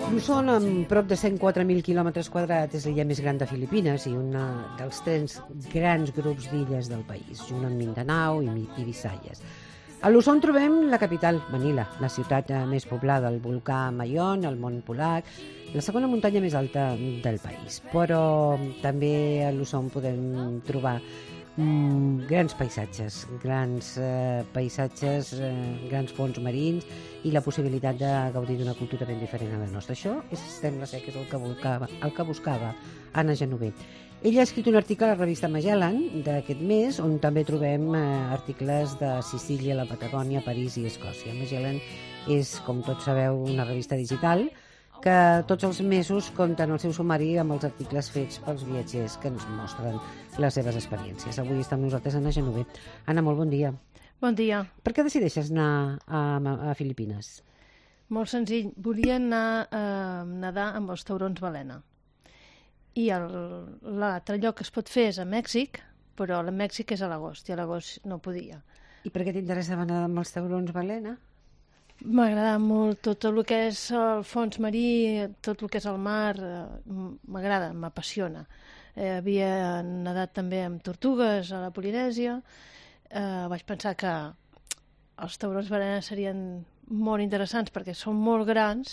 Luzon, amb prop de 104.000 quilòmetres quadrats, és l'illa més gran de Filipines i un dels 3 grans grups d'illes del país, junt amb Mindanao i Visayas. A Luzon trobem la capital, Manila, la ciutat més poblada, el volcà Mayon, el mont Pulag, la segona muntanya més alta del país. Però també a Luzon podem trobar grans paisatges, grans fons marins i la possibilitat de gaudir d'una cultura ben diferent a la nostra. Això sembla ser que és el que buscava Anna Genover. Ella ha escrit un article a la revista Magellan d'aquest mes, on també trobem articles de Sicília, la Patagònia, París i Escòcia. Magellan és, com tots sabeu, una revista digital que tots els mesos compten el seu sumari amb els articles fets pels viatgers que ens mostren les seves experiències. Avui està amb nosaltres Anna Genover. Anna, molt bon dia. Bon dia. Per què decideixes anar a Filipines? Molt senzill. Volia anar a nedar amb els taurons balena. I l'altre lloc que es pot fer és a Mèxic, però a Mèxic és a l'agost, i a l'agost no podia. I per què t'interessava nedar amb els taurons balena? M'agrada molt tot el que és el fons marí, tot el que és el mar, m'agrada, m'apassiona. Havia nedat també amb tortugues a la Polinèsia. Vaig pensar que els taurons balena serien molt interessants perquè són molt grans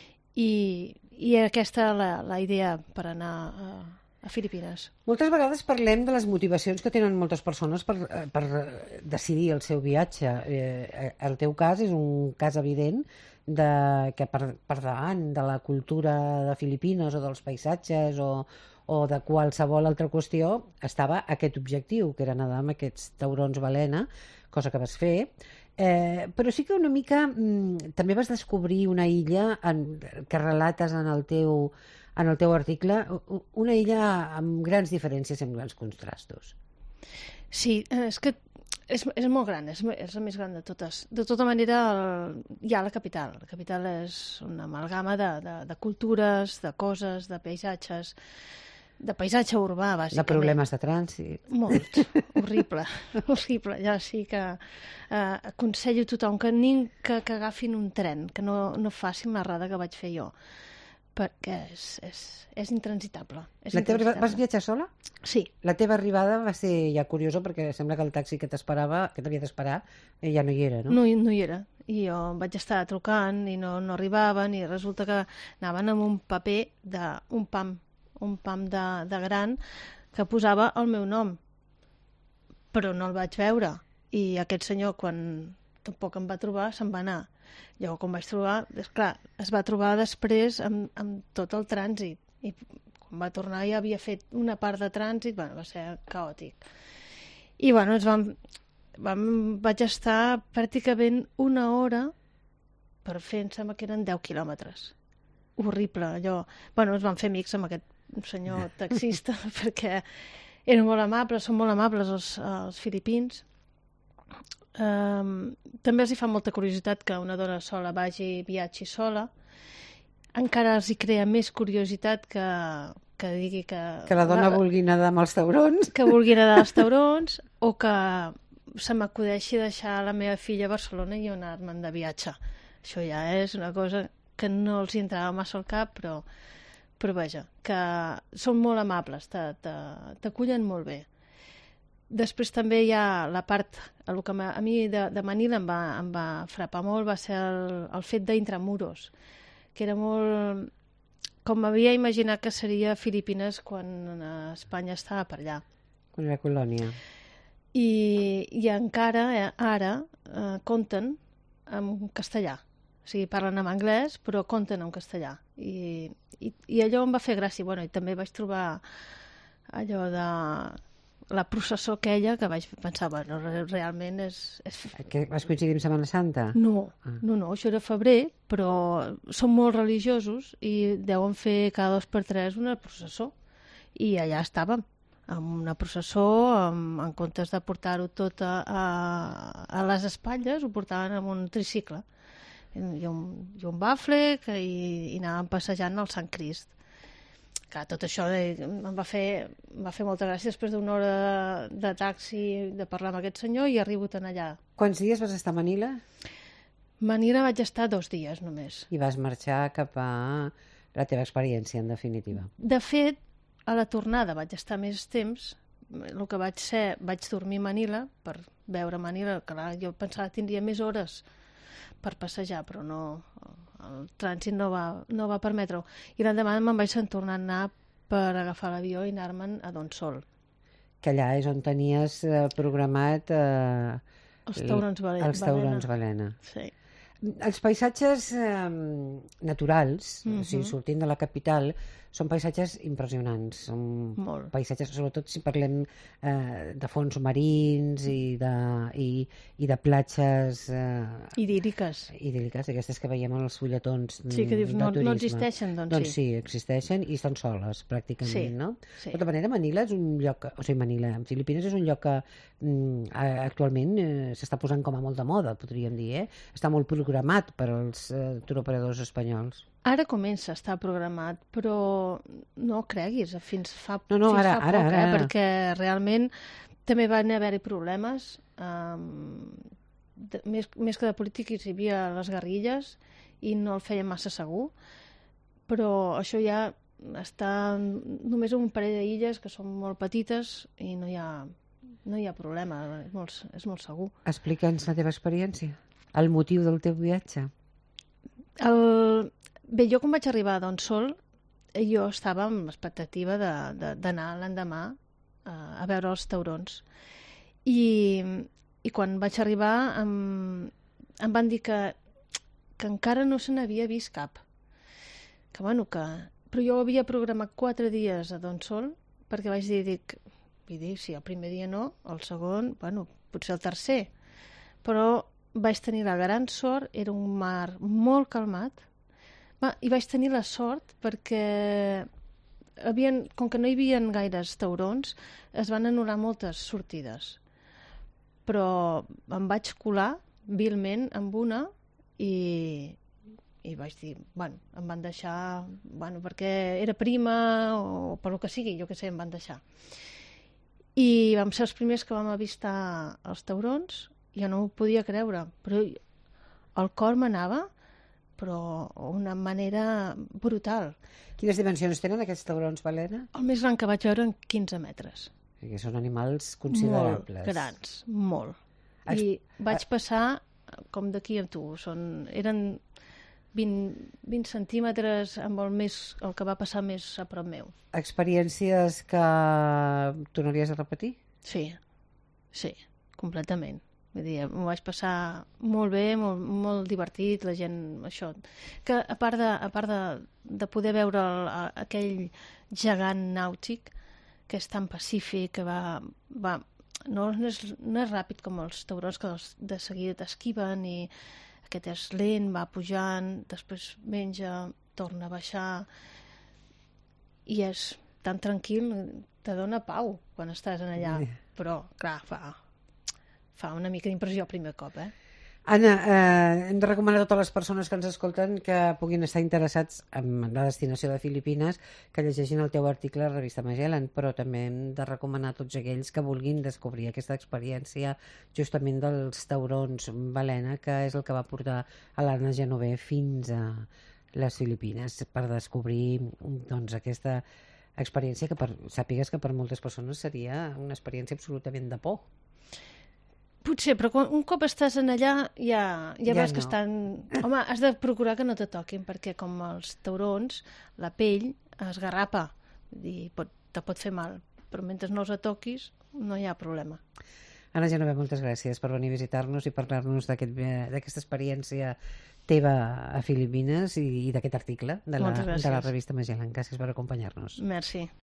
i aquesta la idea per anar a Filipines. Moltes vegades parlem de les motivacions que tenen moltes persones per decidir el seu viatge. El teu cas és un cas evident que per davant de la cultura de Filipines o dels paisatges o de qualsevol altra qüestió estava aquest objectiu, que era nedar amb aquests taurons balena, cosa que vas fer. Però sí que una mica també vas descobrir una illa que relates en el teu article, una illa amb grans diferències i amb grans contrastos. Sí, és que és molt gran, és la més gran de totes. De tota manera, hi ha la capital. La capital és una amalgama de cultures, de coses, de paisatges, de paisatge urbà, bàsicament. De problemes de trànsit. Molt, horrible, horrible. Ja sí que aconsello a tothom que agafin un tren, que no facin l'errada que vaig fer jo, perquè és intransitable. Vas viatjar sola? Sí. La teva arribada va ser ja curiosa perquè sembla que el taxi que t'havia d'esperar, ja no hi era, no? No hi era. I jo vaig estar trucant i no arribaven i resulta que anaven amb un paper d'un pam de gran que posava el meu nom. Però no el vaig veure. I aquest senyor, quan tampoc em va trobar, se'n va anar. Llavors, quan vaig trobar, esclar, es va trobar després amb tot el trànsit. I quan va tornar ja havia fet una part de trànsit, va ser caòtic. I vaig estar pràcticament una hora per fer, em sembla que eren 10 quilòmetres. Horrible, allò. Ens vam fer amics amb aquest senyor taxista perquè eren molt amables, són molt amables els filipins. També els hi fa molta curiositat que una dona sola viatgi sola. Encara els hi crea més curiositat que digui que la dona vulgui nedar amb els taurons. Que vulgui nedar als taurons o que se m'acudeixi deixar la meva filla a Barcelona i anar-me'n de viatge. Això ja és una cosa que no els hi entrava massa al cap, però vaja, que són molt amables, t'acullen molt bé. Després també hi ha la part, el que a mi de Manila em va frapar molt, va ser el fet d'Intramuros, que era molt com m'havia imaginat que seria Filipines quan Espanya estava per allà. Quan era colònia. I encara ara compten en castellà. O sigui, parlen en anglès, però compten en castellà. I allò em va fer gràcia. I també vaig trobar allò de la processó aquella que vaig pensar, realment és... Que vas coincidir amb Setmana Santa? No, això era febrer, però són molt religiosos i deuen fer cada 2 per 3 una processó. I allà estàvem, amb una processó, en comptes de portar-ho tot a les espatlles, ho portaven amb un tricicle. I un bafle i anàvem passejant al Sant Crist. Clar, tot això em va fer molta gràcia després d'una hora de taxi de parlar amb aquest senyor i arribo tan allà. Quants dies vas estar a Manila? Manila vaig estar 2 dies només. I vas marxar cap a la teva experiència, en definitiva. De fet, a la tornada vaig estar més temps. El que vaig dormir a Manila per veure Manila. Clar, jo pensava que tindria més hores per passejar, però no, el trànsit no va permetre-ho. I l'endemà me'n vaig tornar a anar per agafar l'avió i anar-me'n a Donsol. Que allà és on tenies programat Els taurons Balena. Els taurons Balena. Sí. Els paisatges naturals, o sigui, sortint de la capital, són paisatges impressionants. Són Molt. paisatges, sobretot si parlem de fons marins i de platges Idíl·liques. idíl·liques, aquestes que veiem en els fulletons Sí, que dius, de no turisme. existeixen, Doncs sí, existeixen i estan soles, pràcticament, Sí, no? sí. De tota manera, Manila és un lloc, o sigui, Manila, Filipines és un lloc que actualment s'està posant com a molt de moda, podríem dir, Està molt programat per als turoperadors espanyols. Ara comença a estar programat, però no creguis, fins fa No, fins ara, fa poc, ara. perquè realment també van haver-hi problemes, més que de polítics hi havia les guerrilles i no el feien massa segur, però això ja està només un parell d'illes que són molt petites i no hi ha problema, és molt segur. Explica'ns la teva experiència, el motiu del teu viatge. Bé, jo quan vaig arribar a Donsol, jo estava amb l'expectativa d'anar l'endemà a veure els taurons. I quan vaig arribar em van dir que encara no se n'havia vist cap. Però jo havia programat 4 dies a Donsol perquè vaig dir, si el primer dia no, el segon, potser el tercer. Però vaig tenir la gran sort, era un mar molt calmat, i vaig tenir la sort perquè com que no hi havia gaires taurons, es van anul·lar moltes sortides. Però em vaig colar vilment amb una i vaig dir, em van deixar, perquè era prima o per lo que sigui, jo què sé, em van deixar. I vam ser els primers que vam avistar els taurons. Jo no ho podia creure, però el cor m'anava, però d'una manera brutal. Quines dimensions tenen aquests taurons Balena? El més gran que vaig veure en 15 metres. Que són animals considerables. Molt grans, molt. I vaig passar com d'aquí amb tu. Eren 20 centímetres amb el que va passar més a prop meu. Experiències que tornaries a repetir? Sí, completament. Vull dir, m'ho vaig passar molt bé, molt divertit, la gent, això. Que a part de poder veure aquell gegant nàutic, que és tan pacífic, que no és ràpid com els taurons que de seguida t'esquiven, i aquest és lent, va pujant, després menja, torna a baixar, i és tan tranquil, te dona pau quan estàs allà, però clar, fa una mica d'impressió el primer cop, Anna, hem de recomanar a totes les persones que ens escolten que puguin estar interessats en la destinació de Filipines que llegeixin el teu article a la revista Magellan, però també hem de recomanar a tots aquells que vulguin descobrir aquesta experiència justament dels taurons Balena, que és el que va portar a l'Anna Genover fins a les Filipines per descobrir aquesta experiència que sàpigues que per moltes persones seria una experiència absolutament de por. Potser, però un cop estàs en allà ja veus que estan... Home, has de procurar que no te toquin, perquè com els taurons, la pell esgarrapa, te pot fer mal, però mentre no els toquis no hi ha problema. Anna Genover, moltes gràcies per venir a visitar-nos i parlar-nos d'aquesta experiència teva a Filipines i d'aquest article de la revista Magellan. Gràcies per acompanyar-nos. Merci.